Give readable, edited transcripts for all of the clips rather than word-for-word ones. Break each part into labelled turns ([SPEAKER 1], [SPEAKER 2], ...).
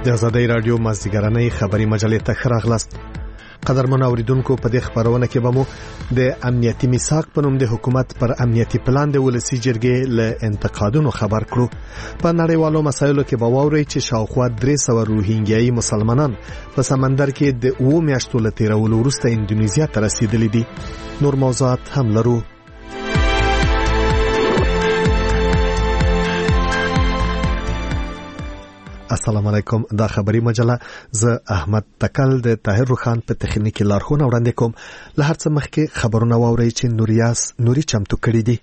[SPEAKER 1] د آزادۍ رادیو مازدیګرنۍ خبري مجلې ته ښه راغلاست. قدرمن اوریدونکو، په دې خبرونه کې به مو د امنیتي میثاق په نوم د حکومت پر امنیتي پلان د ولسی جرګې له انتقادونو خبر کړو. په نړیوالو مسایلو کې به واورئ چې شاوخوا 300 روهینګیایي مسلمانان په سمندر کې د 2 میاشتو له تیرولو وروسته اندونیزیا ته رسیدلي دي. نور موضوعات هم لرو. السلام علیکم. دا خبري مجله زه احمد تکل د طاهر روخان په تخنیکی لارښوونه وړاندې کوم. له هر څه مخکې خبرونه واورئ چې نوري چمتو کړي دي.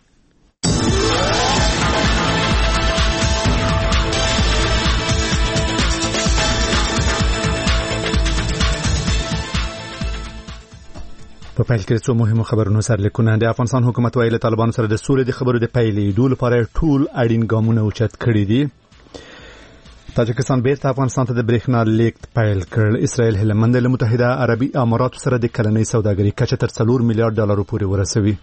[SPEAKER 1] په پیل کې څو مهمه خبرونه سره لیکونه. د افغانستان حکومت ویلي طالبانو سره د سولې د خبرو د پیلېدو لپاره ټول اړین ګامونه اوچت کړي دي. تاجکستان بیرته افغانستان ته د برېښنا لیږد پیل کړ. اسرائیل هلمند له متحده عربي اماراتو سره د کلنۍ سوداګرۍ کچه تر $4 میلیارډ پورې ورسوي.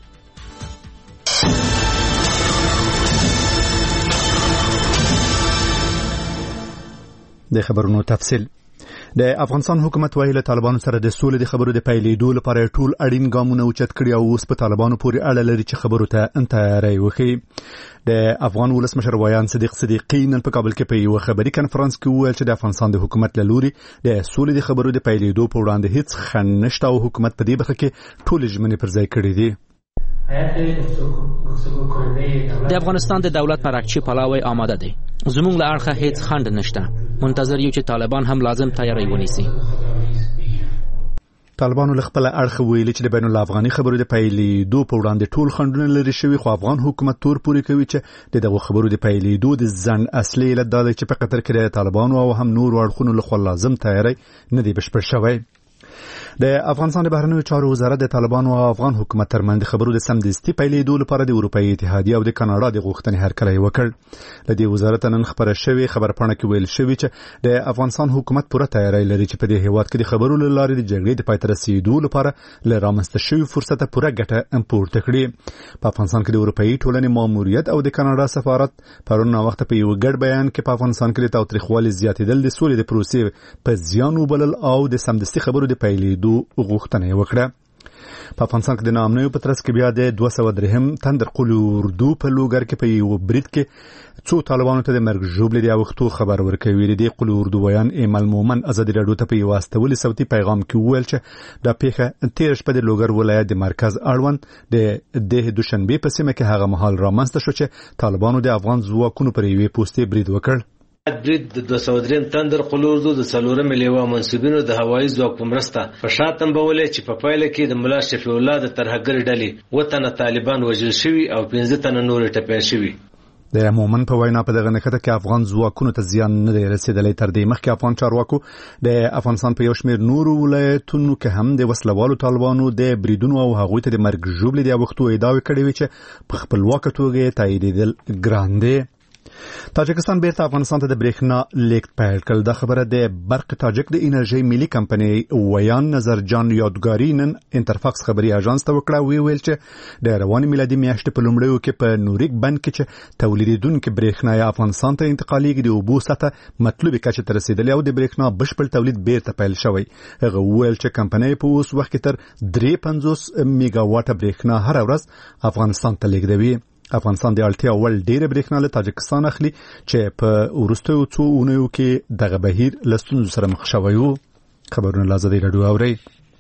[SPEAKER 1] د خبرونو تفصیل. د افغانستان حکومت ویلي طالبانو سره د سولې د خبرو د پیلېدو لپاره ټول اړین ګامونه اوچت کړي او اوس په طالبانو پورې اړه لري چې خبرو ته تیاری وکړي. د افغان ولسمشر ویان صدیق صدیقی نن په کابل کې په یو خبري کنفرانس کې وویل چې د افغانستان د حکومت له لوري د سولې د خبرو د پیلېدو په وړاندې هیڅ خنډ نشته او حکومت په دې برخه کې ټول ژمنې پر ځای کړې دي.
[SPEAKER 2] د افغانستان د دولت پرکچی پلاوی آماده دی. زموږ له اړخه هیڅ خنډ نشته. منتظر یو چې طالبان هم لازم تیاری ونیسي.
[SPEAKER 1] طالبانو له خپل اړخ ویلي چې د بین الافغاني خبرو د پیلېدو په وړاندې ټول خنډونه لري شوي، خو افغان حکومت تور پوري کوي چې دغه خبرو د پیلېدو د ځنډ اصلي علت دا دی چې په قطر کې د طالبانو او هم نور اړخونو لخوا لازم تیاری نه دی بشپړ شوی. د افغانستان د بهرنیو چارو وزارت د طالبانو او افغان حکومت ترمنځ د خبرو د سمدستي پیلېدو لپاره د اروپאי اتحادیه او د کاناډا د غوښتنې هرکلی وکړ. د دې وزارت نن خبره شوې خبرپاڼه کې ویل شوی چې د افغانستان حکومت پوره تیاری لري چې په دې هیواد کې د خبرو له لارې د جګړې د پای ته رسیدو لپاره له رامنځته شوي فرصته پوره ګټه پورته کړي. په افغانستان کې د اروپאי ټولنې ماموریت او د کاناډا سفارت پرون وخت په یو ګډ بیان کې په افغانستان کې د تاوتریخوالي زیاتېدل د سولې د پروسې په زیان وبلل او د سمدستي خبرو د پیلېدو غوښتنه وکړه. په افغانستان کې د نامنوي په ترڅ کې بیا د 203 تندر قول اردو په لوګر کې په یو برید کې څو طالبانو ته د مرګ ژوبلې د وختو خبر ورکوي. د قول اردو ویان ایمل مومن آزادي رادیو ته په یو استولي صوتي پیغام کې وویل چې د پیښه 13 شپه د لوګر ولایت د مرکز اړوند د دوشنبه په سیمه کې هغه مهال رامنځته شو چې طالبانو د افغان ځواکونو پر یوې پوستې برید وکړ.
[SPEAKER 3] برید د 203 تندر قلوردو د څلورم لیوا منسوبینو د هوایي ځواک په مرسته په شاتم بولې چې په پایله کې د مولا شفیع الله د ترهګر ډلې وطن طالبان وژل شوي او 15 تنه نور ټپیان شوي.
[SPEAKER 1] د مومن په وینا په دغه نښته کې افغان ځواکونو ته زیان نه دی رسیدلی. تر دې مخکې افغان چارواکو د افغانستان په یو شمېر نورو ولایتونو کې هم د وسلوالو طالبانو د بریدونو او هغوی ته د مرګ ژوبلې د وختو ادعاوې کړې وې چې په خپلواکه توګه تاییدېدل ګران دی. تاجکستان بیرته افغانستان ته د برېښنا لیږد پیل کړ. دا خبره د برق تاجک د انرژۍ ملي کمپنۍ ویان نظر جان یادګاري نن انټرفاکس خبري اژانس ته وکړه. ویل چې د رواني میلادي میاشتې په لومړیو کې په نوریک بند کې چې تولیدونکو برېښنا افغانستان ته انتقالېږي د اوبو سطح مطلوبې کچې ته رسیدلې او د برېښنا بشپړ تولید بیرته پیل شوی. هغه ویل چې کمپنۍ په اوس وخت کې تر 350 میگا واټه برېښنا هر ورځ افغانستان ته لیږدوي. افغانستان د اړتیا وړ ډېره برېښنا له تاجکستان اخلي چې په وروستیو څو اونیو کې دغه بهیر له ستونزو سره مخ شوی و. خبرونه له آزادۍ راډیو اورئ.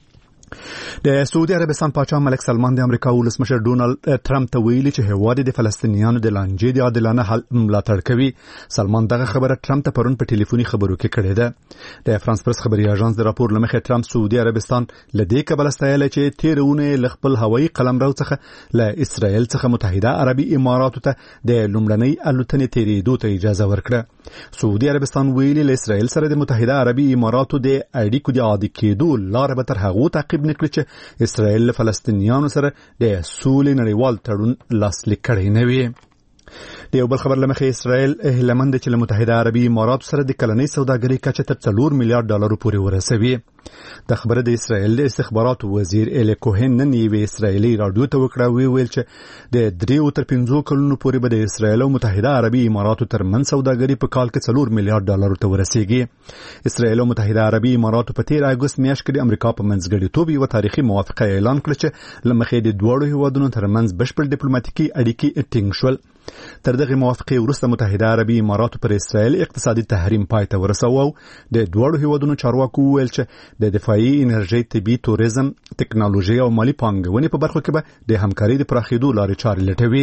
[SPEAKER 1] د سعودي عربستان پاچا ملک سلمان د امریکا ولسمشر ډونالد ټرمپ ته ویلي چې هیواد د فلسطینیانو د لانجې د عادلانه حل ملاتړ کوي. سلمان دغه خبره ټرمپ ته پرون په ټلیفوني خبرو کې کړې ده. د فرانس پرس خبري اژانس د راپور لمخې ټرمپ سعودي عربستان لدې کبل استایل چې تیرونه ل خپل هوایي قلمرو څخه ل اسرائیل څخه متحده عربي اماراتو ته د لومړنۍ الوتنې تیرېدو ته اجازه ورکړه. سعودي عربستان ویلي ل اسرائیل سره د متحده عربي اماراتو د اړیکو د عادي کېدو لار به تر هغه تعقیب نکړي چې اسرائیل له فلسطینیانو سره د سولې نړیوال تړون لاسلیک کړی نه وي. د یو بل خبر لمخې اسرائیل هلمند چې له متحده عربي اماراتو سره د کلنۍ سوداګرۍ کچه تر $4 میلیارډ پورې ورسوي. د خبره د اسرائیل د استخباراتو وزیر الی کوهن نن یوې اسرائیلي رادیو ته وکړه ویل چې د 3 تر 5 کلونو پورې به د اسرائیل او متحده عربي اماراتو ترمنځ سوداګري په کال کې $4 میلیارډ ته ورسیږي. اسرائیل او متحده عربي اماراتو په 13 اگست میاشت کې د امریکا په منځګړیتوب یو تاریخي موافقه اعلان کړه چې لمخې د دوه هیوادونو ترمنځ بشپړ ډیپلوماټیکي اړیکې ټینګ شول. تر دغه موافقه وروسته متحده عربي اماراتو پر اسرائیل اقتصادي تحریم پای ته ورساوه او د دوه هیوادونو چارواکو ویل چې د دفاعي انرژي، طبي، توریزم، ټکنالوژي او مالی پانګونې په برخو کې به د همکارۍ د پراخېدو لارې چارې لټوي.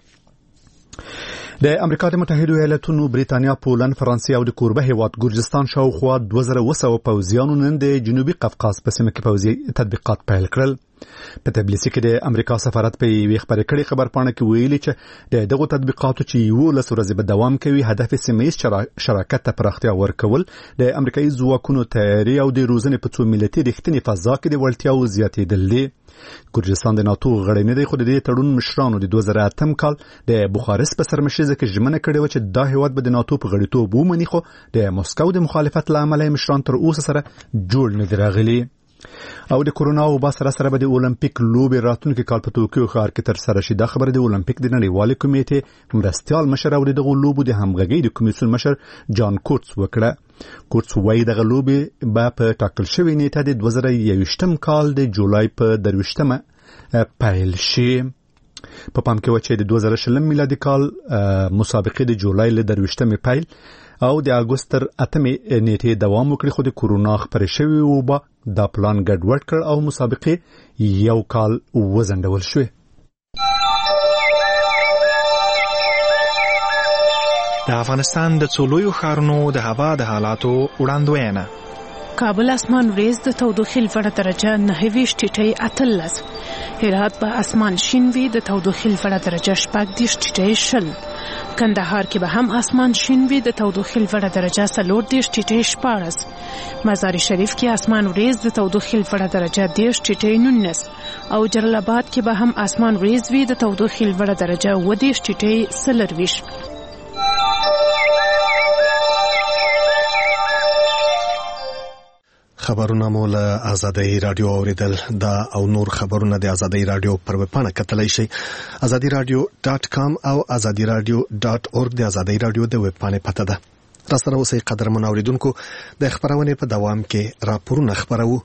[SPEAKER 1] د امریکا د متحده ایالاتونو، بریتانیا، پولند، فرانسې او د کوربه هیواد ګرجستان شاوخوا 2200 پوځیانو نن د جنوبي قفقاز په سیمه کې پوځي تطبیقات پیل کړل. په تبلیغ کې د امریکا سفارت په یوې خبرې کړي خبرپاڼه کې ویلي چې د دغه تطبیقاتو چې 11 ورځې به دوام کوي هدف سیمه‌ییز شراکت ته پراختیا ورکول، د امریکایي ځواکونو تیاری او د روزنې په څو ملتي رښتینې فضا کې د وړتیاو زیاتېدل دي. ګرجستان د ناتو غړی نه دی، خو د دې تړون مشرانو د 2008 کال د بوخارست په سرمشيزه کې ژمنه کړې و چې دا هیواد به د ناتو په غړیتوب ومني، خو د مسکو د مخالفت له امله مشران تر اوسه سره جوړ نه دي راغلي. او د کورونا وبا سره به د اولمپیک لوبې راتلونکي کال په توکیو ښار کې تر سره شي. دا خبره د اولمپیک د نړیوالې کمیټې مرستیال مشر او دغه لوبو د همغږۍ د کمیسیون مشر جان کوټس وکړه. کوټس وایي دغه لوبې به په ټاکل شوې نیټه د 2021 کال د جولای په 23 پیل شي. په پام کې و چې د 2020 میلادي کال مسابقې د جولای له 23 پیل او د اگست تر 8 نیټې دوام وکړي، خو د کورونا خپرې شوې وبا دا پلان ګډوډ کړ او مسابقې یو کال وځنډول شوې.
[SPEAKER 4] د افغانستان د څولویو ښارونو د هوا د حالاتو وړاندوینه.
[SPEAKER 5] کابل اسمان وريز د تودوخې لوړه درجه 29 ټیټی 18. هرات به اسمان شین وي د تودوخې لوړه درجه 14 ټیټی 10. کندهار کې به هم اسمان شین وي د تودوخې لوړه درجه 14 ټیټی 14. مزار شریف کې اسمان وريز د تودوخې لوړه درجه 10 ټیټی 19 او جلال آباد کې به هم اسمان وريز وي د تودوخې لوړه درجه 10 ټیټی 40.
[SPEAKER 4] خبرونه مو له آزادۍ رادیو اوریدل. دا او نور خبرونه د آزادۍ رادیو پر ویبپاڼه کتلای شي azadiradio.com او azadiradio.org د آزادۍ رادیو د ویبپاڼې پته ده. را سره اوسئ قدرمن اوریدونکو، د خبرونه په دوام کې راپورونه خبرو.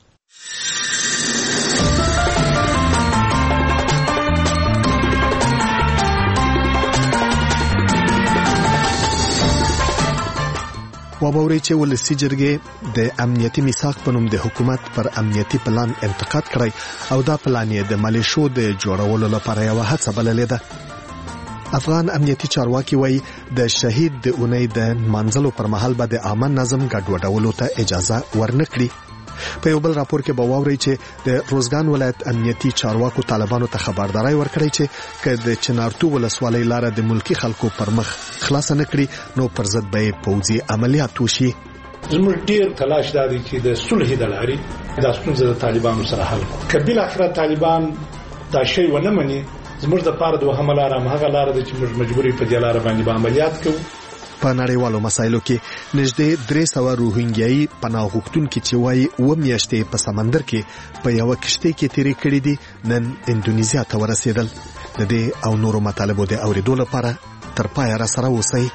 [SPEAKER 4] وبوري چې ولسی جرګې د امنیتي میثاق په نوم د حکومت پر امنیتي پلان انتقاد کړی او دا پلان یې د مالیشو د جوړولو لپاره یو هڅه بللې ده. افغان امنیتي چارواکي وایي د شهید د اونۍ د منځلو پر مهال به د عامه نظم ګډوډولو ته اجازه ورنکړي. په یو بل راپور کې به واوري چې د روزګان ولایت امنیتي چارواکو طالبانو ته خبرداري ورکړي چې که د چنارتو ولسوالۍ لار د ملکی خلکو پر مخ خلاص نه کړي نو پر ضد به پوځي عملیات وشي.
[SPEAKER 6] زموږ ډیر تلاش دی چې د صلح د لارې د ستونزې د طالبانو سره حل کړي. کبیل اخر طالبان دا شی ونه مني، زموږ د پاره د حمله را مهغه لار د چې موږ مجبوري په دې لار باندې عملیات کوو.
[SPEAKER 4] په نړیوالو مسایلو کې نږدې 300 روهینګیایي پناه غوښتونکي چې وایي و میاشتې په سمندر کې په یو کشته کې تیرې کړې دي نن اندونیزیا ته ورسېدل. د دې او نورو مطالبو د اوریدو لپاره تر پای را سره اوسئ.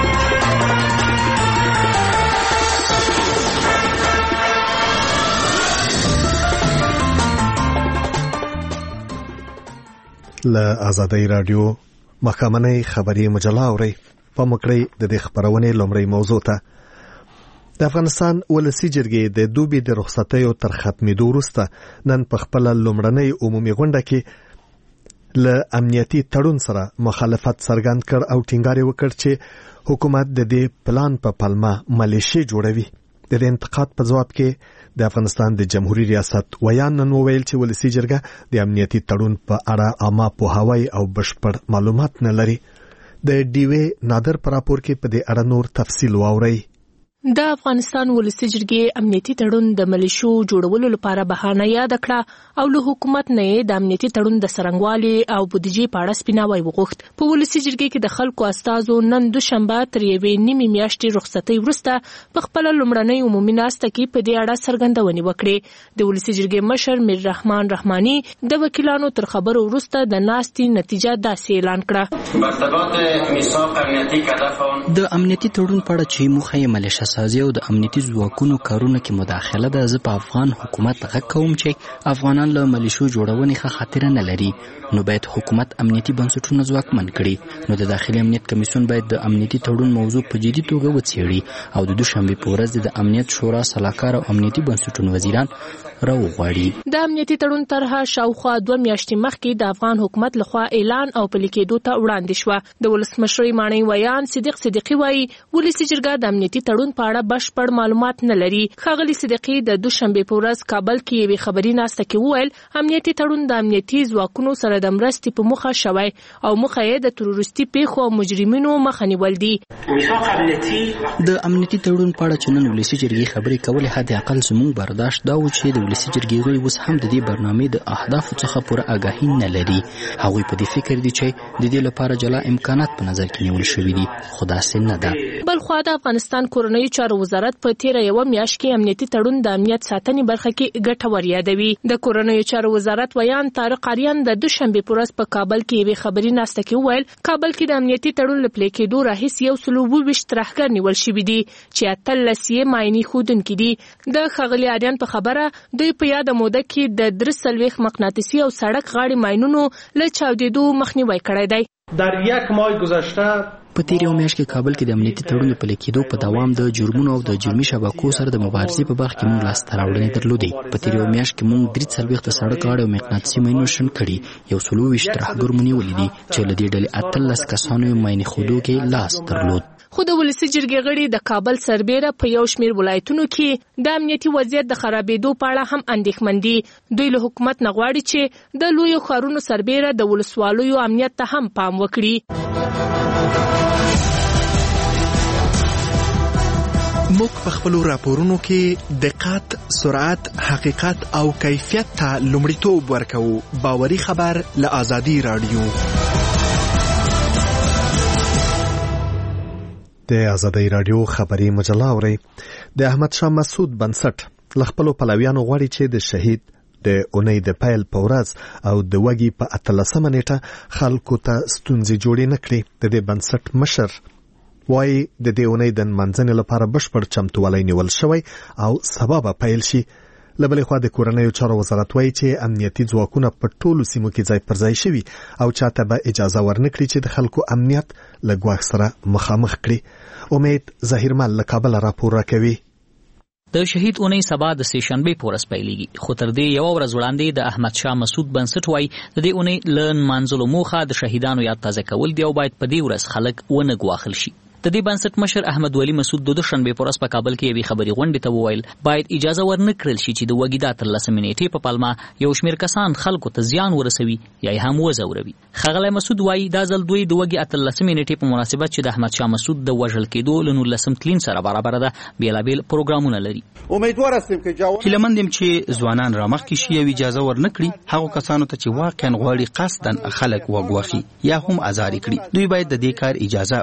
[SPEAKER 4] له آزادۍ رادیو مخامنۍ خبري مجله اوري. په مکړی د دې خبرونې لومړی موضوع ته. د افغانستان ولسی جرګې د دوبي د رخصتیو تر ختمېدو وروسته نن په خپل لومړنۍ عمومي غونډه کې له امنیتي تړون سره مخالفت څرګند کړ او ټینګار وکړ چې حکومت د دې پلان په پلمه ملیشي جوړوي. د دې انتقاد په جواب کې د افغانستان د جمهوریت ریاست ویان نن وویل چې ولسی جرګه د امنیتي تړون په اړه عامه پوهاوی او بشپړ معلومات نه لري. د ډیوی نادر پر راپور کې په دې اړه نور تفصیل واوري.
[SPEAKER 5] د افغانستان ولسي جرګې امنیتي تړون د ملیشو جوړولو لپاره بهانه یاد کړه او له حکومت نه د امنیتي تړون د څرنګوالي او بودیجې په اړه سپیناوی وغوښت. په ولسي جرګې کې د خلکو استازو نن دوشنبه تر یوې نیمې میاشتې رخصتۍ وروسته په خپل لومړنۍ عمومي ناسته کې په دې اړه څرګندونې وکړې. د ولسي جرګې مشر میر رحمان رحماني د وکیلانو تر خبرو وروسته د ناستې نتیجه داسې اعلان کړه:
[SPEAKER 7] د امنیتي تړون په اړه چې موخه یې ملیشه سازي او د امنیتي ځواکونو کارونه کې مداخله ده، زه په افغان حکومت غږ کوم چې افغانان له ملیشو جوړونې ښه خاطره نه لري، نو باید حکومت امنیتي بنسټونه ځواکمن کړي. نو د داخلي امنیت کمیسیون باید د امنیتي تړون موضوع په جدي توګه وڅېړي او د دوشنبې په ورځ د امنیت شورا سلاکار او امنیتي بنسټونو وزیران راوغواړي.
[SPEAKER 5] د امنیتي تړون طرحه شاوخوا 2 میاشتې مخکې د افغان حکومت لخوا اعلان او پلي کېدو ته وړاندې شوه. د ولسمشر ماڼۍ ویان صدیق صدیقي وایي ولسي جرګه د امنیتي تړون په اړه بشپړ معلومات نه لري. ښاغلي صدیقي د دوشنبې په ورځ کابل کې یوې خبري ناسته کې وویل امنیتي تړون د امنیتي ځواکونو سره د مرستې په موخه شوی او موخه یې د تروریستي پیښو او مجرمینو مخه نیول دي.
[SPEAKER 7] د امنیتي تړون په اړه چې نن ولسي جرګې خبرې کولې، حد اقل زموږ برداشت دا و چې د ولسي جرګې غړي اوس هم د دې برنامې د اهدافو څخه پوره آګاهي نه لري. هغوی په دې فکر دي چې د دې لپاره جلا امکانات په نظر کې نیول شوي دي، خو داسې نه ده.
[SPEAKER 5] بلخوا د افغانستان کورنیو چارو وزارت په تیره یوه میاشت کې امنیتي تړون د امنیت ساتنې برخه کې ګټور یادوي. د کورنیو چارو وزارت ویان طارق آریان د دوشنبې په ورځ په کابل کې یوې خبري ناسته کې وویل کابل کې د امنیتي تړون له پلي کېدو راهیسې 122 ترهګر نیول شوي دي چې 18 یې معاینې ښودونکي دي. د ښاغلي آریان په خبره دوی په یاده موده کې د 43 مقناطیسي او سړک غاړې ماینونو له چاودېدو مخنیوی کړی دی.
[SPEAKER 8] در یک ماه گذشته
[SPEAKER 7] په تیر یو میاشت کې کابل کې د امنیتي تړون د پلي کېدو په دوام د جرمونو او د جرمي شبکو سره د مبارزې په برخه کې موږ لاسته راوړنې درلودې. په تیر یو میاشت کې موږ 43 د سړک غاړې او مقناطیسي ماینونو شنډ کړي، 124 ترهګر مو نیولي دي چې له دې ډلې 18 کسانو یې ماینې ښودو کې لاس درلود.
[SPEAKER 5] خو د ولسي جرګې غړي د کابل سربېره په یو شمېر ولایتونو کې د امنیتي وضعیت د خرابېدو په اړه هم اندېښمن دي. دوی له حکومت نه غواړي چې د لویو ښارونو سربېره د ولسوالیو امنیت ته هم پام وکړي.
[SPEAKER 9] موږ په خپلو راپورونو کې دقت، سرعت، حقیقت او کیفیت ته لومړیتوب ورکوو. باوري خبر له آزادي رادیو.
[SPEAKER 4] د آزادۍ رادیو خبري مجله اوري. د احمد شاه مسعود بنسټ ل خپلو پلویانو غواړي چې د شهید د اونۍ د پیل په ورځ او د وږي په 18 نیټه خلکو ته ستونزې جوړې نه کړي. د دې بنسټ مشر وایي د دې اونۍ د نمانځنې لپاره بشپړ چمتووالی نیول شوی او سبا به پیل شي. له بلې خوا د کورنیو چارو وزارت وایي چې امنیتي ځواکونه په ټولو سیمو کې ځای پر ځای شوي او چاته به اجازه ورنکړي چې د خلکو امنیت له ګواښ سره مخامخ کړي. امید ظهیرمل له کابل راپور راکوي.
[SPEAKER 2] د شهید اونۍ سبا د سه شنبې په ورځ پیلېږي، خو تر دې یو ورځ وړاندې د احمد شاه مسعود بنسټ وایي د دې اونۍ له نمانځلو موخه د شهیدانو یاد تازه کول دی او باید په دې ورځ خلک ونه ګواښل شي. د دې بنسټ مشر احمد ولی مسعود د دوشنبې په ورځ په کابل کې یوې خبري غونډې ته وویل باید اجازه ورنکړل شي چې د وږي د 18 نیټې په پلمه یو شمېر کسان خلکو ته زیان ورسوي یا هم وزوروي. ښاغلی مسعود وایي دا ځل دوی د وږي 18 نیټې په مناسبت چې د احمد شاه مسعود د وژل کېدو له 19 تلین سره برابر ده بیلابیل پروګرامونه لري.
[SPEAKER 10] هیلهمند یم چې ځوانان رامخکې شي او اجازه ورنکړي هغو کسانو ته چې واقعا غواړي قصدن خلک وګواښي یا هم ازاري کړي. دوی باید د دې کار اجازه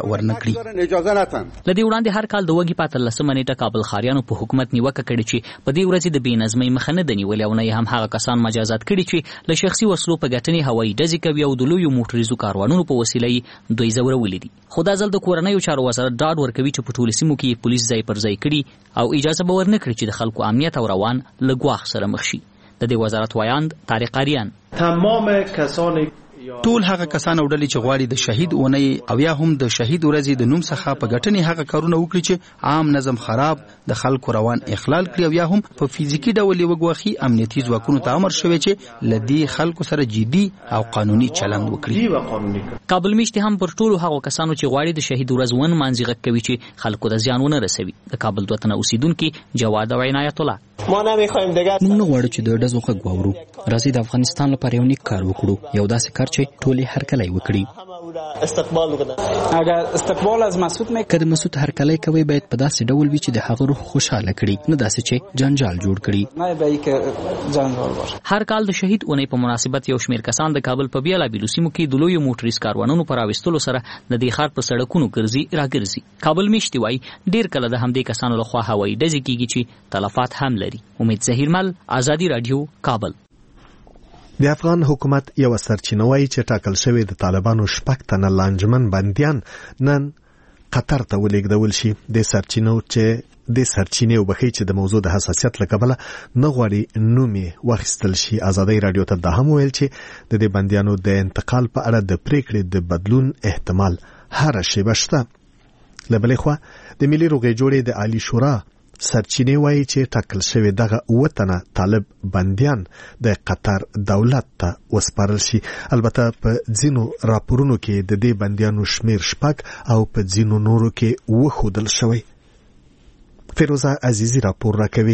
[SPEAKER 10] ورنکړي.
[SPEAKER 2] لدی وړاندې هر کال د وږي په 18 نیټه کابل خاریانو په حکومت نیوکه کړې چې په دې ورځ د بې نظمۍ مخه نه دنیولې او نه هم هغه کسان مجازات کړي چې له شخصي وسلو په ګټنې هوایي ډزې کوي او د لویو موټریزو کاروانونو په وسیله دوی زورولي دي. خو دا ځل د کورنیو چارو وزارت ډاډ ورکوي چې په ټولو سیمو کې پولیس ځای پر ځای کړي او اجازه به ورنکړي چې د خلکو امنیت او روان له ګواښ سره مخ شي. د دې وزارت وایاند طارق آریان
[SPEAKER 8] تمام کسان
[SPEAKER 10] ټول هغه کسان او ډلې چې غواړي د شهید اونۍ او یا هم د شهید ورځې د نوم څخه په ګټنې هغه کارونه وکړي چې عام نظم خراب، د خلکو روان اخلال کړي او یا هم په فزیکی ډول وګواخي، امنیتي ځواکونو ته امر شوی چې لدی خلکو سره جدي او قانوني چلند وکړي.
[SPEAKER 2] کابل میشته هم پر ټولو هغه کسانو چې غواړي د شهید ورځ ون مانځي کوي چې خلکو ته زیان ونه رسوي. د کابل دوتنه اوسیدونکو جواد او عنایت الله
[SPEAKER 7] ما نمیخوایم دیگه موږ نه غواړو چې د ډزو غږ واورو. راځي د افغانستان لپاره یو نیک کار وکړو، یو داسې کار چې ټولې هرکلی وکړي.
[SPEAKER 11] استقبال وکړه.
[SPEAKER 12] اگر استقبال از مسعود
[SPEAKER 7] که د مسعود هرکلی کوي باید په داسې ډول وي چې د هغه روح خوشاله کړي، نه داسې چې جنجال جوړ کړي.
[SPEAKER 12] نه به کې جنجال وشي.
[SPEAKER 2] هر کال د شهید اونۍ په مناسبت یو شمېر کسان د کابل په بیلابیلو سیمو کې د لویو موټریز کاروانونو پر راوستلو سره د دې ښار په سړکونو ګرځي راګرځي. کابل میشتي وایي ډېر کله د همدې کسانو لخوا هوایي ډزې کیږي چې تلفات هم لري. امید ظهیرمل، آزادي رادیو، کابل.
[SPEAKER 4] د افغان حکومت یو سرچینه وایي چې ټاکل شوی د طالبانو 6 تنه لانجمن بندیان نن قطر ته ولېږدول شي. د سرچینې وبخي چې د موضوع د حساسیت له کبله نه غواړي نوم یې واخیستل شي. آزادۍ رادیو ته دا هم ویل چې د دې بندیانو د انتقال په اړه د پریکړې د بدلون احتمال هر شیبه شته. له بلې خوا د ملي روغې جوړې د عالی شورا سرچینې وایي چې ټاکل شوی دغه 7 تنه طالب بندیان د قطر دولت ته وسپارل شي. البته په ځینو راپورونو کې د دې بندیانو شمیر 6 او په ځینو نورو کې وښودل شوی. فیروزه عزیزی راپور راکوي.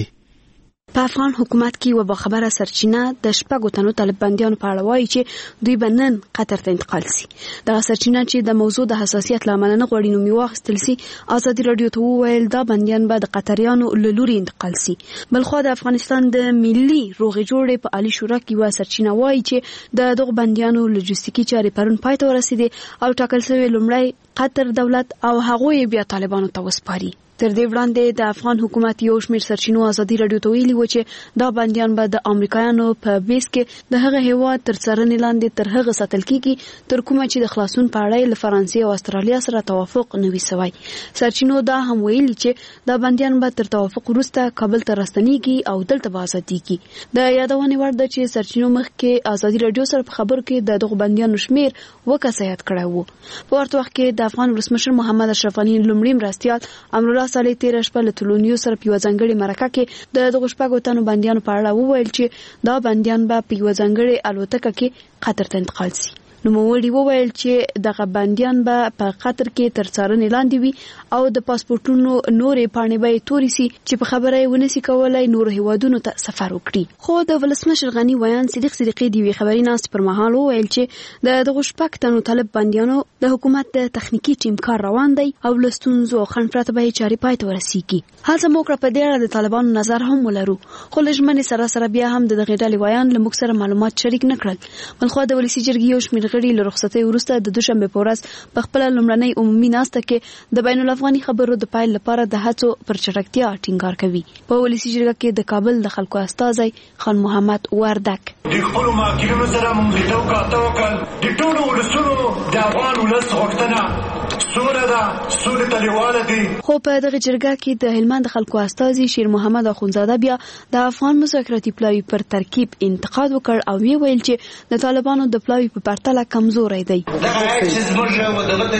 [SPEAKER 13] په افغان حکومت کې یو باخبره سرچینه د 6 تنو طالب بندیانو په اړه وایي چې دوی به نن قطر ته انتقال شي. دغه سرچینه چې د موضوع د حساسیت له امله نه غواړي نوم یې واخیستل شي، آزادي رادیو ته وویل دا بندیان به د قطریانو له لوري انتقال شي. بلخوا د افغانستان د ملي روغې جوړې په عالی شورا کې یو سرچینه وایي چې د دغه بندیانو لوجستیکي چارې پرون پای ته ورسېدې او ټاکل شوی لومړی قطر دولت او هغوی بیا طالبانو ته وسپاري. تر دې وړاندې د افغان حکومت یو شمېر سرچینو آزادي رادیو ته ویلي و چې دا بندیان به د امریکایانو په بیس کې د هغه هیواد تر څارنې لاندې تر هغه ساتل کیږي تر کومه چې د خلاصون په اړه له فرانسې او استرالیا سره توافق نه وي سوی. سرچینو دا هم ویلي چې دا بندیان به تر توافق وروسته کابل ته راستنیږي او دلته به ازاديږي. د یادونې وړ ده چې سرچینو مخکې آزادي رادیو سره په خبرو کې د دغه بندیانو شمیر وکاسیات کړی وو. په ورته وخت کې د افغان ولسمشر محمد اشرف غني لومړی مرستیال امرالله صالح تیر شپه له تلونیو سره په ځانګړي مرکه کې د دغه 6 تنو بندیانو په اړه وویل چې دا بندیان به په ځانګړي الوتکه کې قطر ته انتقال شي. نوموړي وویل چې دغه بندیان به په قطر کې تر څارنې لاندې وي او د پاسپورتونو نورې پاڼې به توري سي چې په خبره یې ونسي کولای نور هیوادونو ته سفر وکړي. خو د ولسمشر غني ویان صدیق صدیقي دی خبري ناس پر مهال وویل چې د دغه 6 تنو طالب بندیانو د حکومت د تخنیکی ټیم کار روان دی او لستونزو خنډ پرته به چاري پای ته ورسیږي. هڅه موکړه په دې اړه د طالبانو نظر هم ولرو، خو لږمنې سره بیا هم د دغه ډلې ویان له موږ سره معلومات شریک نه کړل. بلخو د ولسی جرګې یو شمېر غړي له رخصتۍ وروسته د دوشنبه په ورځ په خپل لومړنۍ عمومي ناسته کې د بین الافغاني خبرو د پایل لپاره د هڅو پر چټکتیا ټینګار کوي. په ولسی جرګه کې د کابل د خلکو استازي خان محمد وردک
[SPEAKER 14] د خپل ماکینو سره موږ ته وکړل د ټولو ولسونو د افغان ولس غوښتنه سوره ده سوره تلیواله دي.
[SPEAKER 13] خو په دغه جرګه کې د هلمند خلکو استازي شیر محمد اخونزاده بیا د افغان مذاکراتي پلاوی پر ترکیب انتقاد وکړ او ویل چې د طالبانو د پلاوی په پرتله کمزوري دی.
[SPEAKER 15] دا چې زموږ ودغه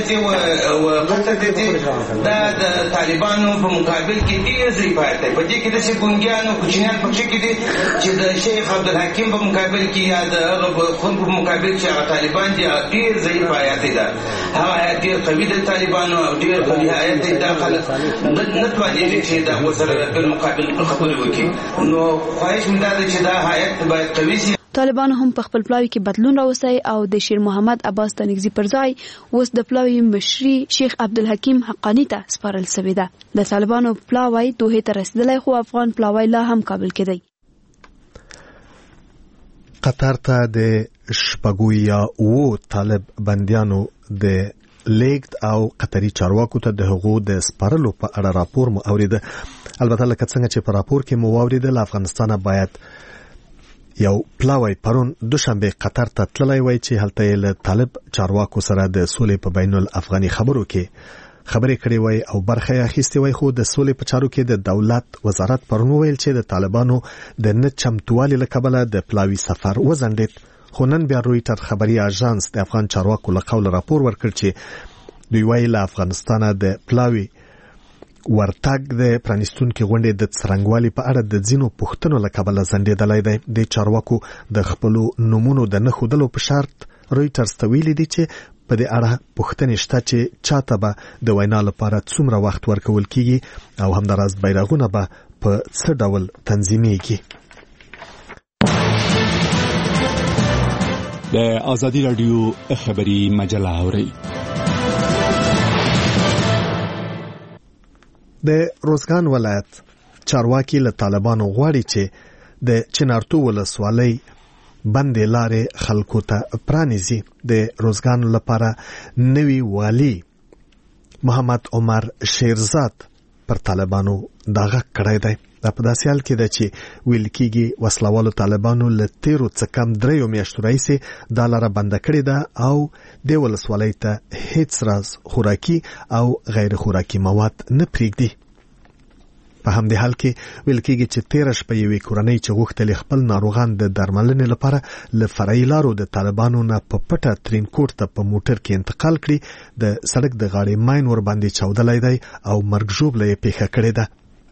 [SPEAKER 15] ته قطر ته د طالبانو په مقابل کې ډیر ضعیفات دی. په دې کې د ګونګیانو کوچنیان په کې دي چې د شیخ عبدالحکیم په مقابل کې یا د خلکو په مقابل کې طالبان دي ډیر ضعیف آیات دي. هغه ډیر قوي د طالبانو او ډیر قوي آیات دي. دا خلک نه توانېږي چې دا ورسره په مقابل خبرې وکړي. نو خواهش مې دا ده چې دا آیات باید قوي شي.
[SPEAKER 13] طالبانو هم په خپل پلاوی کې بدلون راوستي او د شیر محمد عباس تنگزی پر ځای اوس د پلاوی مشري شیخ عبدالحکیم حقانی ته سپارل شوی ده. د طالبانو پلاوی دوه ته رسیدلی خو افغان پلاوی لا هم کابل کې دی.
[SPEAKER 4] قطر ته د شپږویا و طالب بندیانو د لیګد او قطري چارواکو ته د حقوقو د سپارلو په اړه راپور مو اوریده. البته لکه څنګه چې په راپور کې مو اوریدل افغانستان باید یو پلاوی پرون دوشنبه قطر ته تللی وای چې هلته له طالب چارواکو سره د سولې په بین الافغاني خبرو کې خبرې کړې وای او برخه یې اخیستې وای. خو د سولې په چارو کې د دولت وزارت پرون ویل چې د طالبانو د نه چمتووالي له کبله د پلاوی سفر وځنډید. خو نن بیا رویټر خبري اژانس د افغان چارواکو له قوله راپور ورکړ چې دوی وایي له افغانستانه د پلاوی ورتګ د پرانیستونکو غونډې د څرنګوالي په اړه د ځینو پوښتنو له کبله ځنډېدلی دی. د چارواکو د خپلو نومونو د نه ښودلو په شرط رویټرز ته ویلي دي چې په دې اړه پوښتنې شته چې چاته به د وینا لپاره څومره وخت ورکول کیږي او همداراز بیرغونه به په څه ډول تنظیمیږي.
[SPEAKER 1] د آزادی رادیو خبری مجله اوري.
[SPEAKER 4] د روزګان ولایت چارواکي له طالبانو غواړي چې د چنارتو ولسوالۍ بندې لارې خلکو ته پرانیزي. د روزګان لپاره نوی والی محمد عمر شیرزاد پر طالبانو دغه کړی دی. دا په داسې حال کې ده چې ویل کېږي وسلوالو طالبانو له تیرو څه کم 3 میاشتو راهیسې دا لاره بنده کړې ده او د ولسوالۍ ته هیڅ راز خوراکي او غیر خوراکي مواد نه پرېږدي. په همدې حال کې ویل کېږي چې 13 شپه یوې کورنۍ چې غوښتل خپل ناروغان د درملنې لپاره له فرعي لارو د طالبانو نه په پټه ترینکوټ ته په موټر کې انتقال کړي، د سړک د غاړې ماین ور باندې چاودلی دی او مرګ ژوبله یې پیښه کړې ده.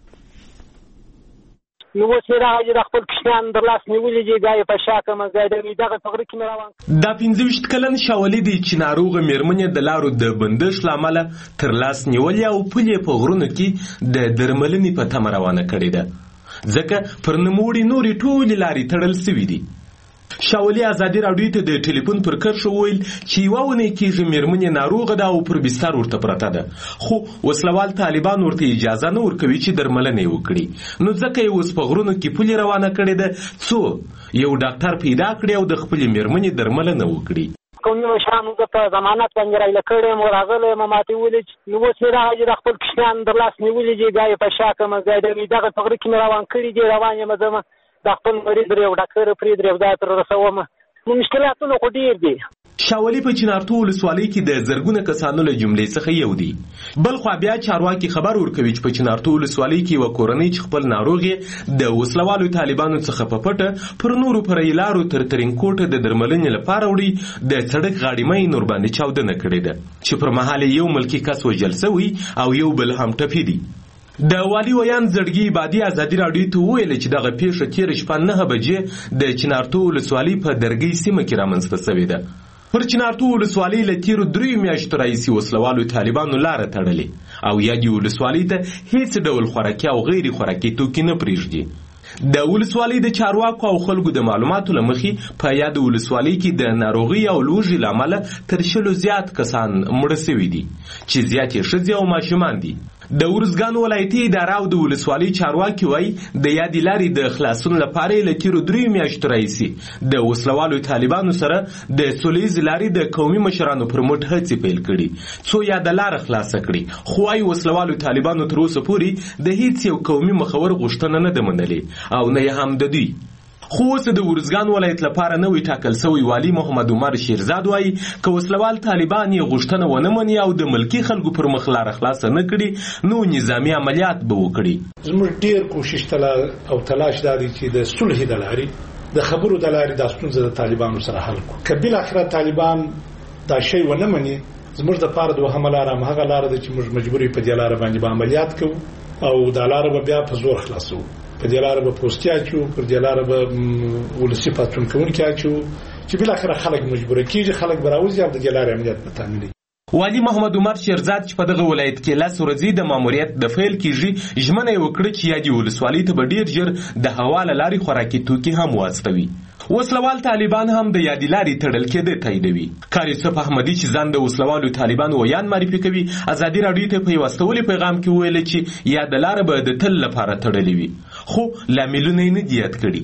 [SPEAKER 11] نو اوس یې راغلي د خپل کشمیان در لاس نیولي دي، دا یې په شا کړمه، دغه په غره کې مې روان.
[SPEAKER 16] دا 25 کلن شاولي دی چې ناروغه مېرمنې د لارو د بندش له امله تر لاس نیولې او پل یې په غرونو کې د درملنې په تمه روانه کړې ده، ځکه پر نوموړي نورې ټولې لارې تړل سوي دي. شاولي ازادي راډیو ته د ټلیفون پر کرښه وویل چې یوه اونۍ کېږي مېرمنې ناروغه ده او پر بستر ورته پرته ده، خو وسلوال طالبان ورته اجازه نه ورکوي چې درملنه یې وکړي. نو ځکه یې اوس په غرونو کې پولې روانه کړې ده څو یو ډاکټر پیدا کړي او د خپلې مېرمنې درملنه وکړي.
[SPEAKER 11] قومي مشرانو زه په ضمانت باندې رایله کړی یم، راغلی یم، ماته یې وویل چې نو اوس یې راغلي د خپل کشمیان در لاس نیولي دي، دا یې په شا کړمه، دغه په غره کې مې روان کړي دي، روان یم ځمه د خپل مریض یو ډاکټر پرې درې ځای تر رسوم. نو مشکلاتونه خو ډېر دي.
[SPEAKER 16] شاولي په چنارتو ولسوالۍ کې د زرګونه کسانو له جملې څخه یو دی. بل خو بیا چارواکي خبر ورکوي چې په چنارتو ولسوالۍ کې یوه کورنۍ چې خپل ناروغ یې د وسلوالو طالبانو څخه په پټه پر نورو فرعي لارو تر ترینکوټه د درملنې لپاره وړي د سړک غاړې مین ور باندې چاودنه کړې ده چې پر مهال یو ملکي کس وژل سوی او یو بل هم ټپي دي. د والي ویان زړګي عبادي ازادي راډیو ته وویل چې دغه پیښه تېره شپه 9 بجې د چنارتو ولسوالۍ په درګۍ سیمه کې رامنځته سوې ده. پر چنارتو ولسوالۍ له تېرو 3 میاشتو راهیسې وسلوالو طالبانو لاره تړلې او یادې ولسوالۍ ته هیڅ ډول خوراکي او غیر خوراکي توکي نه پرېږدي. د ولسوالۍ د چارواکو او خلکو د معلوماتو له مخې په یاد ولسوالۍ کې د ناروغي او لوږې له امله تر 100 زیات کسان مړه سوي دي چې زیات یې ښځې او ماشومان دي. د ورزګان ولایتي اداره او د ولسوالۍ چارواکي وایي د یادې لارې د خلاصون لپاره یې له تېرو 3 میاشتو راهیسې د وسلوالو طالبانو سره د سولیزې لارې د قومي مشرانو پر مټ هڅې پیل کړي څو یاده لاره خلاصه کړي، خو وایي وسلوالو طالبانو تر اوسه پورې د هیڅ یو قومي مخور غوښتنه نه ده منلې او نه یې هم د دوی. خو اوس د ورزګان ولایت لپاره نوی ټاکل سوی والی محمد عمر شیرزاد وایي که وسلوال طالبان یې غوښتنه ونه مني او د ملکي خلکو پر مخ لاره خلاصه نه کړي نو نظامي عملیات به وکړي.
[SPEAKER 6] زموږ ډېر کوشش او تلاش دا دی چې د صلح د لارې د خبرو د لارې دا ستونزه د طالبانو سره حل کړو. که بالاخره طالبان دا شی ونه مني زموږ دپاره دوهمه لاره همهغه لاره ده چې موږ مجبوري په دې لاره باندې به عملیات کوو او دا لاره به بیا په زور خلاصو. په دې لاره به پوستي اچو، پر دې لاره به ولسي پاتون کوونکي اچو چې بالاخره خلک مجبوره کېږي، خلک به راوځي او د دې لارې امنیت به تامینوي.
[SPEAKER 16] والي محمد عمر شیرزاد چې په دغه ولایت کې 10 ورځې د ماموریت د فعل کېږي ژمنه یې وکړه چې یادې ولسوالۍ ته به ډېر ژر د هوا له لارې خوراکي توکي هم واستوي. وسلوال طالبان هم د یادې لارې تړل کېده تاییدوي. قاری یوسف احمدي چې ځان د وسلوالو طالبانو ویان معرفي کوي ازادي راډیو ته په یو استولي پیغام کې ویل چې یاده لاره به د تل لپاره تړلې وي خو لاملونه یې نه دي یاد کړي.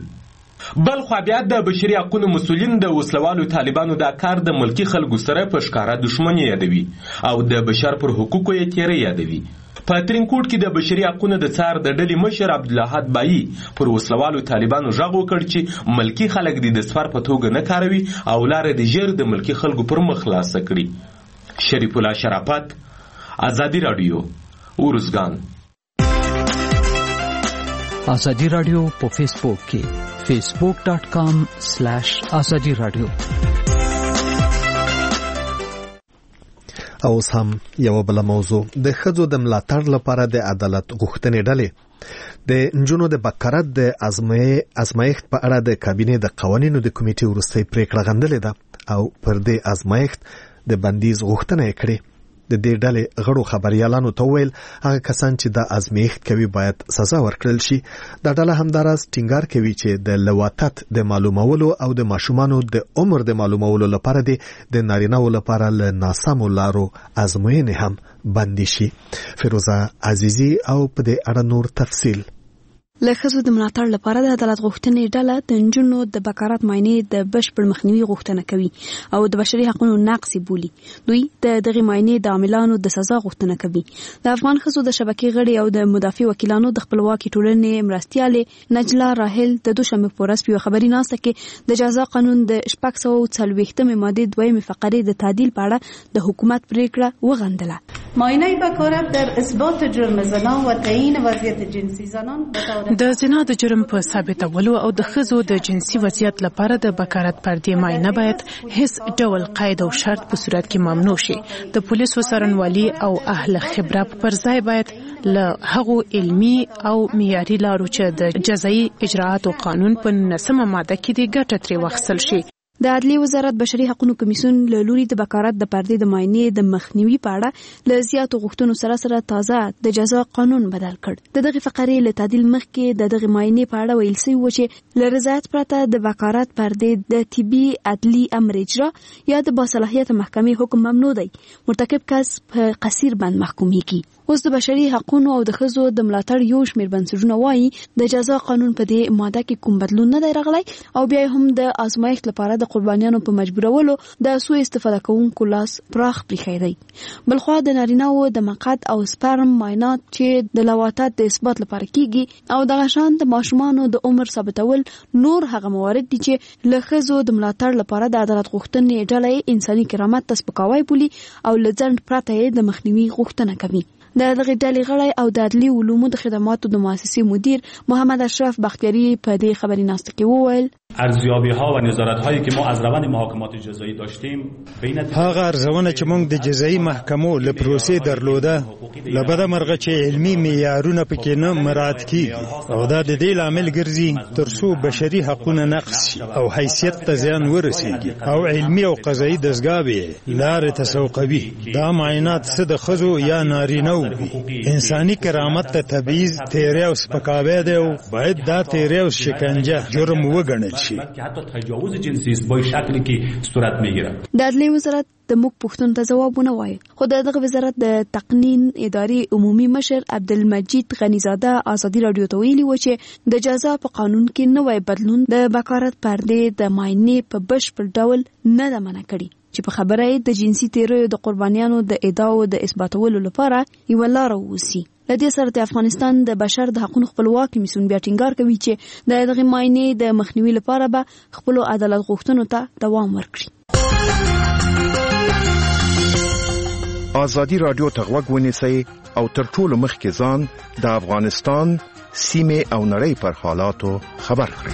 [SPEAKER 16] بل خو بیا د بشري حقوقو مسؤلین د وسلوالو طالبانو دا کار د ملکي خلکو سره په ښکاره دښمني یادوي او د بشر پر حقوقو یې تیری یادوي. په ترینکوټ کې د بشري حقوقو د څار د ډلې مشر عبدالحد بایی پر وسلوالو طالبانو غږ وکړ چې ملکي خلک د سفر په توګه نه کاروي او لاره د ژر د ملکي خلکو پر مخ خلاصه کړي. شریف الله شرافت، ازادي راډیو، ورزګان.
[SPEAKER 2] ازادي راډیو په فیسبوک کې facebook.com/azadi radio.
[SPEAKER 4] اوس هم یو بل موضوع د ښځو د ملاتړ لپاره د عدالت غوښتنې ډلې د نجونو د بکارت د ازمایښت په اړه د کابینې د قوانینو د کمیټې وروستۍ پریکړه غندلې ده او پر دې ازمایښت د بندیز غوښتنه یې کړې. د دې ډلې غړو خبريالانو ته ویل هغه کسان چې د ازمیښت کوي باید سزا ورکړل شي. دا ډله همداراز ټینګار کوي چې د لواطت د معلومولو او د ماشومانو د عمر د معلومولو لپاره د نارینه‌و لپاره له ناسمو لارو ازموینې هم بندي شي. فیروزه عزیزی او په دې اړه نور تفصیل.
[SPEAKER 13] له ښځو د ملاتړ لپاره د عدالت غوښتنې ډله د نجونو د بکارت معاینې د بشپړ مخنیوي غوښتنه کوي او د بشري حقوقو نقض بولي. دوی د دغه معاینې د عاملانو د سزا غوښتنه کوي. د افغان ښځو د شبکې غړي او د مدافع وکیلانو د خپلواکي ټولنې مرستياله نجلا راهل د دوشنبه په ورځ په خبري ناسته کې د جزا قانون د 640 ماده 2 فقره د تعدیل په اړه د حکومت پریکړه وغندله.
[SPEAKER 17] معاینه بکارت در اثبات جرم زنا و تعیین وضعیت جنسی زنان
[SPEAKER 5] د زنا د جرم په ثابتولو او د ښځو د جنسي وضعیت لپاره د بکارت پردې معاینه باید هیڅ ډول قید او شرط په صورت کې ممنوع شي. د پولیسو څارنوالي او اهل خبره پر ځای باید له هغو علمي او معیاري لارو چې د جزایي اجراءاتو قانون په 9 ماده کې د ګټه ترې واخیستل شي. د عدلي وزارت بشري حقوقو کمیسیون له لوري د بکارت د پردې د معاینې د مخنیوي په اړه له زیاتو غوښتنو سره تازه د جزا قانون بدل کړ. دغه فقرې له تعدیل مخکې دغه معاینې په اړه ویل شوی و چې له رضایت پرته د بکارت پردې د طبي عدلي امر اجرا یا د باصلاحیت محکمې حکم ممنوع دی. مرتکب کس په قصیر بند محکومیږي. اوس د بشري حقوقو او د ښځو د ملاتړ یو شمېر بنسټونه وایي د جزا قانون په دې ماده کې کوم بدلون نه دی راغلی او بیا هم د ازمایښت لپاره د قربانیانو په مجبورولو د سوء استفاده کوونکو لاس پراخ پریښی دی. بلخوا د نارینه‌و د مقعد او سپرم معاینات چې د لواطت د اثبات لپاره کیږي او د غشان د ماشومانو د عمر ثابتول نور هغه موارد دي چې له ښځو د ملاتړ لپاره د عدالت غوښتنې ډلې انساني کرامت ته سپکاوی بولي او له ځنډ پرته د مخنیوي غوښتنه کوي. د دغه ډلې غړی او د عدلي علومو د خدماتو د مؤسسې مدیر محمد اشرف بختیاری په دې خبري ناسته کې وویل
[SPEAKER 18] ارزیابی‌ها و نظارت‌هایی که ما از روند محاکمات جزایی داشتیم
[SPEAKER 19] هغه ارزونه چې موږ د جزایی محکمو له پروسې درلوده لبده مرغه چې علمي معیارونه پکې نه مراعات کیږي او دا د دې لامل ګرځي ترڅو بشري حقوقونه نقض شي او حیثیت ته زیان ورسیږي او علمي او قضایي دستګاوې لارې تسوقوي. دا معاینات څه د ښځو یا نارینه‌و انساني کرامت ته تبعیض تیری او سپکاوی دی او باید دا تیری او شکنجه جرم وګڼل شي
[SPEAKER 18] که حتی تجاوز جنسی است با شکلی که صورت میگیره.
[SPEAKER 13] د عدلي وزارت د موږ پښتون ته ځوابونه وایي خو دغه وزارت د تقنین ادارې عمومي مشر عبدالمجید غنیزاده ازادي رادیو ته ویلي و چې د جزا په قانون کې نوې بدلون د بکارت پردې د معاینې په بشپړ ډول نه ده منع کړی چې په خبره د جنسي تیریو د قربانیانو د ادعاو د اثباتولو لپاره یو لار ووسی. لدې سره د افغانستان د بشر د حقوقو خپلواکي کمیسیون بیا ټینګار کوي چې دغه معاینې د مخنیوي لپاره به خپل عدالت غوښتنو ته دوام ورکړي.
[SPEAKER 20] آزادي رادیو ته غوږ ونیسئ او تر ټولو مخکې ځان د افغانستان سیمه او نړۍ پر حالاتو خبر کړئ.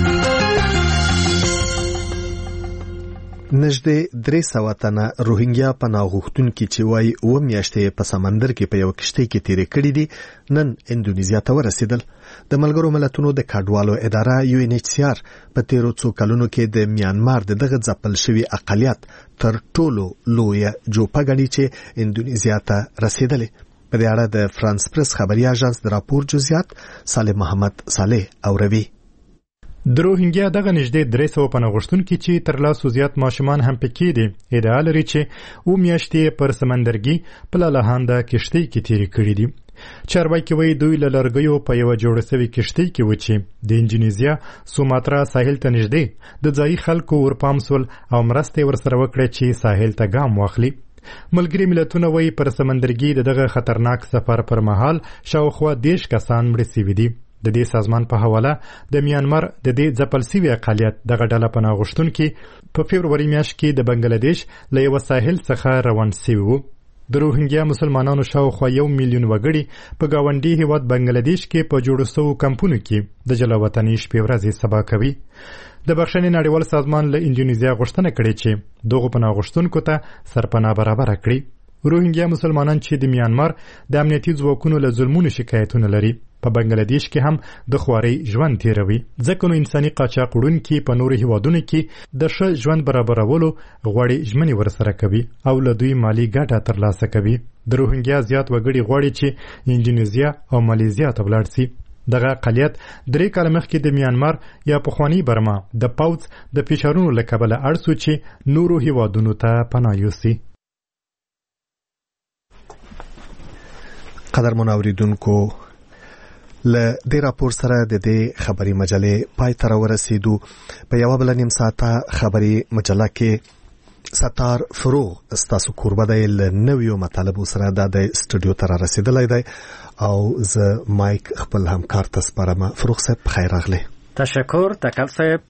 [SPEAKER 4] نږدې 300 تنه روهینګیا پناه غوښتونکي چې وايي و میاشتې په سمندر کې په یو کشتۍ کې تیرې کړې دي نن اندونیزیا ته ورسېدل. د ملګرو ملتونو د کډوالو اداره UNHCR په تیرو څو کلونو کې د میانمار دغه ځپل شوی اقلیت تر ټولو لوی جوپه غړي چې اندونیزیا ته رسیدلې. په دې اړه د فرانس پریس خبري اژانس د راپور جزئیات صالح محمد صالح اوروي.
[SPEAKER 21] د روهینګیا دغه نږدې 300 پناه غوښتونکي چې تر لاسو زیات ماشومان هم پکې دي ادعا لري چې و میاشتې پر سمندرګي په لالهانده کشتۍ کې تیرې کړې دي. چارواکي وایي دوی له لرګیو په یو جوړ شوی کشتۍ کې و چې د اندونیزیا سوماترا ساحل ته نږدې د ځایي خلکو ورپام سول او مرسته ورسره وکړه چې ساحل ته ګام واخلي. ملګری ملتونه وایي پر سمندرګي دغه خطرناک سفر پر مهال شاوخوا 10 کسان مړ شوي دي. د دې سازمان په حواله د میانمار د دې ځپل شوی اقلیت دغه ډله پناه غوښتونکي په فبروري میاشت کې د بنگلاديش له یو ساحل څخه روان شوي وو. د روهینګیا مسلمانانو شاوخوا 1 میلیون وګړي په گاونډي هیواد بنگلاديش کې په جوړو شوو کمپونو کې د جلا وطني شپې ورځې سبا کوي. د بخښنې نړیوال سازمان له اندونیزیا غوښتنه کړې چې دغه پناه غوښتونکو ته سرپناه برابر کړي. روهینګیا مسلمانان چې د میانمار د امنیتي ځواکونو له ظلمونو شکایتونه لري په بنگلاديش کې هم د خواري ژوند تیروي ځکه نو انساني قاچاق وړونکي په نورو هیوادونو کې د ښه ژوند برابرولو غواړي ژمنې ورسره کوي او له دوی مالی ګټه ترلاسه کوي د روهینګیا زیات وګړي غواړي چې انډونیزیا او مالیزیا ته ولاړ شي دغه اقلیت 3 کال مخکې د میانمار یا پخوانی برما د پاوڅ د فشارونو له کبله اړ شو چې نورو هیوادونو ته پناه یوسي.
[SPEAKER 4] قدرمن اوریدونکو له دې راپور سره د دې خبري مجلې پای ته ورسېدو. په یو بل نیم ساعته خبري مجله کې ستار فروغ ستاسو کوربه دی له نویو مطالبو سره د سټوډیو ته رسیدلی دی او زه مایک خپل همکار ته سپارم. فروغ صاحب خیر راغلی.
[SPEAKER 3] تشکر تکل صاحب.